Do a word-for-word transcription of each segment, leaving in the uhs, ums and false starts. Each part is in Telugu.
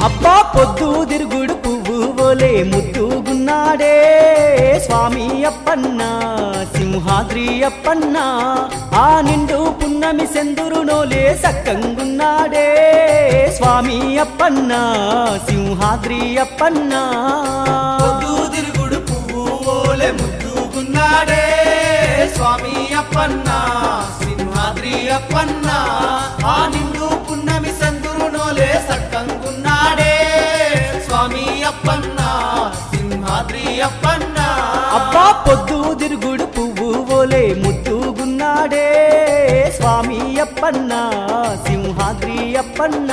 అబ్బా పొద్దు తిరుగుడు పువ్వు ఓలే ముద్దుగున్నాడే స్వామి అప్పన్న సింహాద్రి అప్పన్న ఆ నిండు పున్నమి సెందురునోలే సక్కంగున్నాడే స్వామి అప్పన్న సింహాద్రి అప్పన్న పొద్దు తిరుగుడు పువ్వు ఓలే ముద్దుగున్నాడే స్వామి అప్పన్న సింహాద్రి అప్పన్న ఆ నిండు పున్నమి సెందురునోలే సక్కంగున్నాడే స్వామి అప్పన్న సింహాద్రి అప్పన్న అబ్బా పొద్దు తిరుగుడు పువ్వు ఓలే ముద్దుగున్నాడే స్వామి అప్పన్న సింహాద్రి అప్పన్న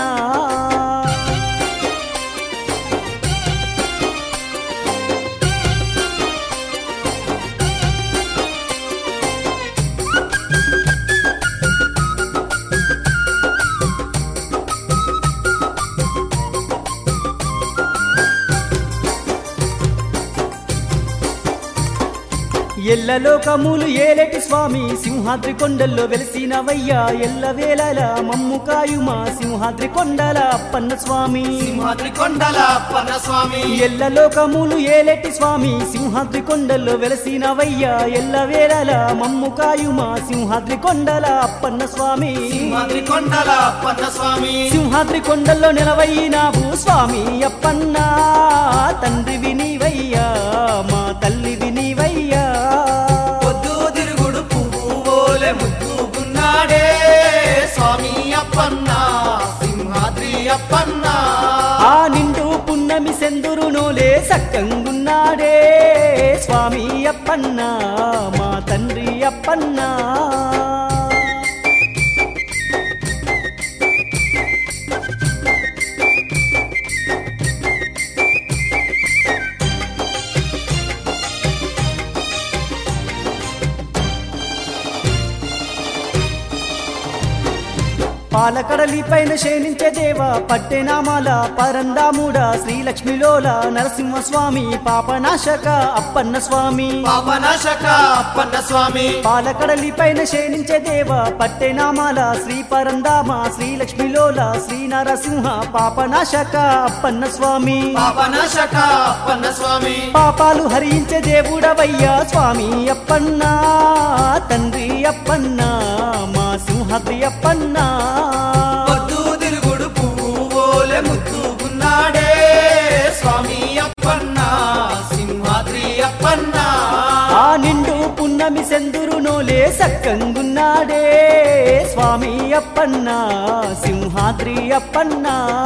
ఎల్లలోకములు ఏలేటి స్వామి సింహాద్రి కొండల్లో వెలిసినవయ్యా ఎల్లవేళలా మమ్ము కాయుమా సింహాద్రి కొండల అప్పన్న స్వామి సింహాద్రి కొండల అప్పన్న స్వామి ఎల్లలోకములు ఏలేటి స్వామి సింహాద్రి కొండల్లో వెలిసినవయ్యా ఎల్లవేళలా మమ్ము కాయుమా సింహాద్రి కొండల అప్పన్న స్వామి సింహాద్రి కొండల అప్పన్న స్వామి సింహాద్రి కొండల్లో నిలవైనావు స్వామి అప్పన్న తండ్రి వినివయ్యా మా తల్లి వినివయ్యా పొద్దు తిరుగుడు పువ్వు ఓలే ముద్దుగున్నాడే స్వామి అప్పన్న సింహాద్రి అప్పన్న ఆ నిండు పున్నమి సెందురునోలే సక్కంగున్నాడే స్వామి అప్పన్న మా తండ్రి అప్పన్న పాలకడలి పైన శయనించే దేవా పట్టెనామాల పరందాముడ శ్రీలక్ష్మిలోల నరసింహస్వామి పాపనాశక అప్పన్న స్వామి పాపనాశక అప్పన్న స్వామి పాలకడలి పైన శయనించే దేవా పట్టెనామాల శ్రీ పరందామ శ్రీలక్ష్మిలోల శ్రీ నరసింహ పాపనాశక అప్పన్న స్వామి పాపనాశక అప్పన్న స్వామి పాపాలు హరించే దేవుడవయ్యా స్వామి అప్పన్న తండ్రి అప్పన్న మా సింహాద్రి అప్పన్న పొద్దు తిరుగుడు పువ్వు ఓలే ముద్దుగున్నాడే స్వామి అప్పన్న సింహాద్రి అప్పన్న ఆ నిండు పున్నమి సెందురునోలే సక్కంగున్నాడే స్వామి అప్పన్న సింహాద్రి అప్పన్న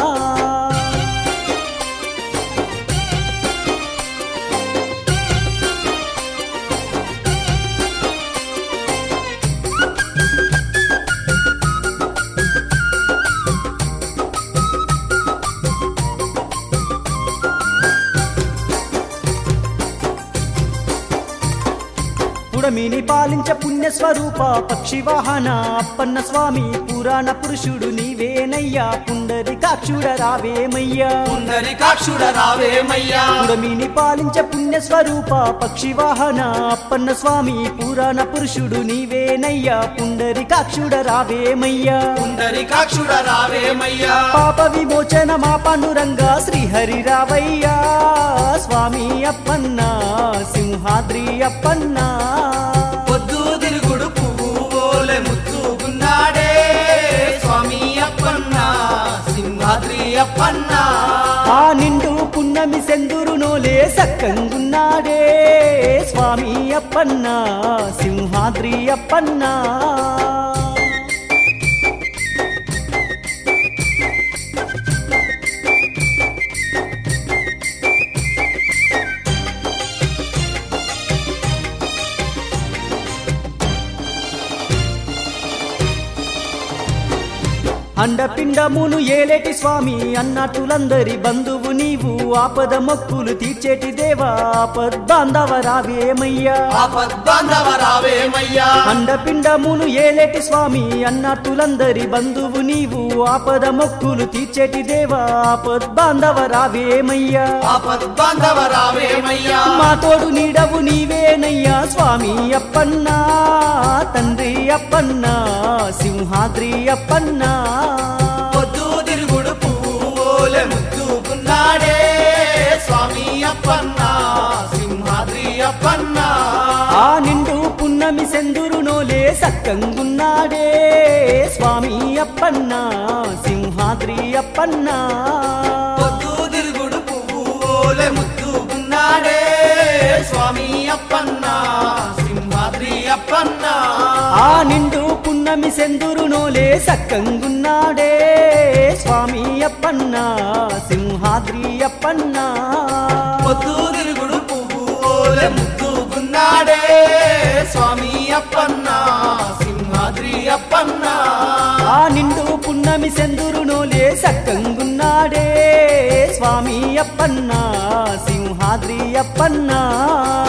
పుడమిని పాలించ పుణ్యస్వరూప పక్షి వాహన అప్పన్న స్వామి పురాణ పురుషుడు నీవేనయ్యా పుండరికాక్షుడ రావేమయ్యా పుండరికాక్షుడ రావేమయ్యా పుడమిని పాలించ పుణ్యస్వరూప పక్షి వాహన అప్పన్న స్వామి పురాణ పురుషుడు నీవేనయ్యా పుండరికాక్షుడ రావేమయ్యా పుండరికాక్షుడ రావేమయ్యా పాప విమోచన మా పాండురంగా శ్రీహరి రావయ్యా స్వామి అప్పన్న సింహాద్రి అప్పన్న పొద్దు తిరుగుడు పువ్వు ఓలే ముద్దుగున్నాడే స్వామి అప్పన్న సింహాద్రి అప్పన్న ఆ నిండు పున్నమి సెందురునోలే సక్కంగున్నాడే స్వామి అప్పన్న సింహాద్రి అప్పన్న అండపిండమును ఏలేటి స్వామి అన్నట్టులందరి బంధువు నీవు ఆపద మొక్కులు తీర్చేటి దేవా ఆపద్బాంధవ రావేమయ్యా ఆపద్బాంధవ రావేమయ్యా అండపిండమును ఏలేటి స్వామి అన్నట్టులందరి బంధువు నీవు ఆపద మొక్కులు తీర్చేటి దేవా ఆపద్బాంధవ రావేమయ్యా ఆపద్బాంధవ రావేమయ్యా మా తోడు నీడవు నీవేనయ్యా స్వామి అప్పన్న తండ్రి అప్పన్న సింహాద్రి అప్పన్న పొద్దు తిరుగుడు పువ్వు ఓలే ముద్దు సక్కంగున్నాడే స్వామి అప్పన్న సింహాద్రి అప్పన్న పొద్దు తిరుగుడు పువ్వులే ముద్దుగున్నాడే స్వామి అప్పన్న సింహాద్రి అప్పన్న ఆ నిండు పున్నమి సెందురునోలే సక్కంగున్నాడే స్వామి అప్పన్న సింహాద్రి అప్పన్న పొద్దు తిరుగుడు పువ్వులే ముద్దుగున్నాడే స్వామి అప్పన్న సింహాద్రి అప్పన్న ఆ నిండు పున్నమి సెందురునోలే సక్కంగున్నాడే స్వామి అప్పన్న సింహాద్రి అప్పన్న